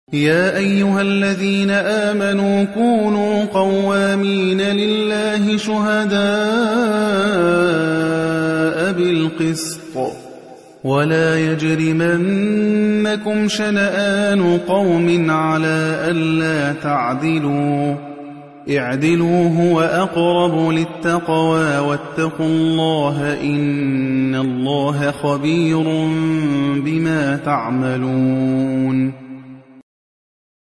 يا أيها الذين آمنوا كونوا قوامين لله شهداء بالقسط ولا يجرمنكم شنآن قوم على ألا تعدلوا اعدلوا هو أقرب للتقوى واتقوا الله إن الله خبير بما تعملون